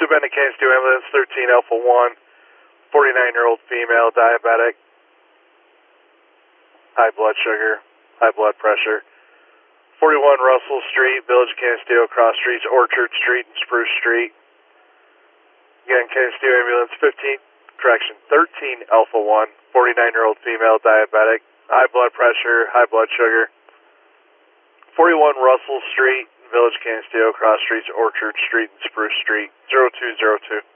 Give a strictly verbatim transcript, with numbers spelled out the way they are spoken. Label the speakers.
Speaker 1: Bend to Kansas City Ambulance, thirteen Alpha one, forty-nine-year-old female, diabetic, high blood sugar, high blood pressure. forty-one Russell Street, Village of Canisteo, cross streets, Orchard Street and Spruce Street. Again, Canisteo Ambulance, fifteen, correction, thirteen Alpha one, forty-nine-year-old female, diabetic, high blood pressure, high blood sugar. forty-one Russell Street, Village of Canisteo, cross streets, Orchard Street and Spruce Street, zero two zero two.